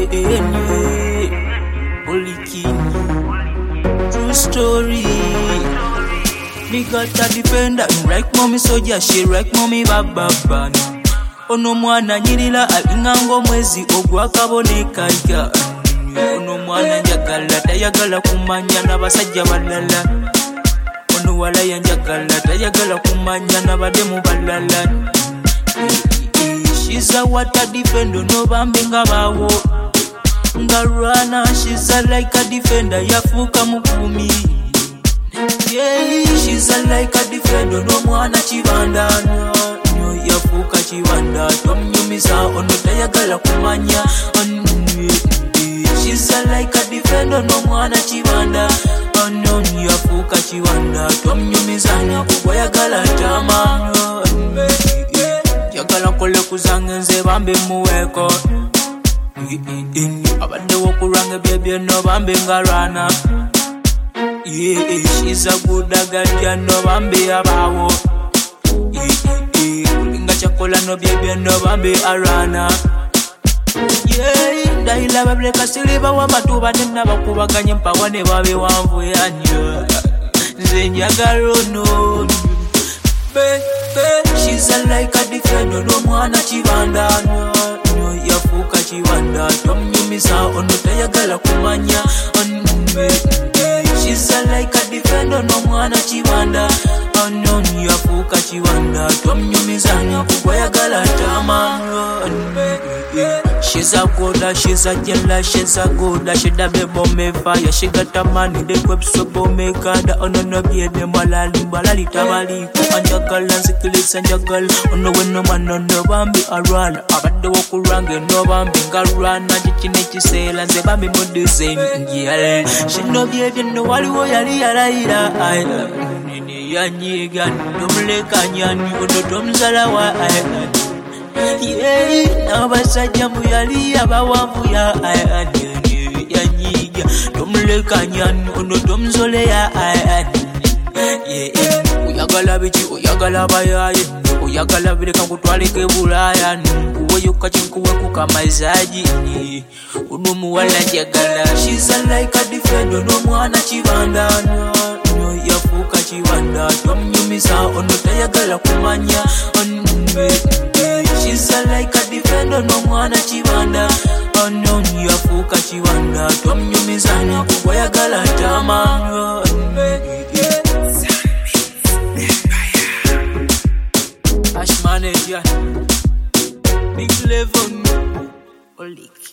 True story. Me got a defender, right mommy soldier, she right mommy baba. Ono mwana nyirila alingango mwezi ogwa kaboneka ya. Ono mwana njagala tayagala kumanya n'abasajja balala. Ono wala yanjagala tayagala kumanya n'abademu balala. She's a water defender, no bambinga bawo. Ngarana, she's a like a defender, yafuka mukumi. Yeah, she's a like a defender, no mwana chibanda. No, yafuka chibanda, tom nyumisa, ono tayagala kumanya. She's a like a defender, no mwana chibanda. No, yafuka chibanda, tom nyumisa, nyakubwa yagala tama. Yagala kole kuzange nze bambi muweko. Abadde wokuranga bye no bambi ngarana. Yeah, she's a good agadya no bambi abawo. Kulinga chakola no bye no bambi arana. Yeah, ndaila bableka siliba wa matuba nena bakubaganye mpawa ne babe wanvu yanyo. Nze njagala no. She's a like a defender, no mwana chibanda. No, yafuka chibanda, tom nyumisa, ono tayagala kumanya. She's a like a defender, no mwana chibanda. No, yafuka chibanda, tom nyumisa, nyakubwa yagala tama. She's a good, she's a jella, she's a good, she da be bombe fire, she got a money, the web so bombe kada, ono no be de balali tabali, anjagal and siklis and jagal, ono when no man no bambi around, abadde wokurange no bambi garana, jichinechi sale and bambi mudu same, yeah, she no be de no wali wo yali ira, yanyiga, domle kanyan, uno domzala wa yeah, nabasajja muyali abawanvu ya yanyiga tomuleka nyani ono tomzole ya yeah, uyagala biki uyagala bayaye uyagala bireka kutwalike bulaya kuwoyoka chinkuwe kukamazaji uno muwala njagala. She's a like a defender no mwana chibanda. No, yafuka chibanda tom nyumisa ono tayagala kumanya. She's a like a defender, no mwana chibanda. No, yafuka chibanda, tom nyumisa nyakubwa yagala tama. Ash manager, big level, Oli.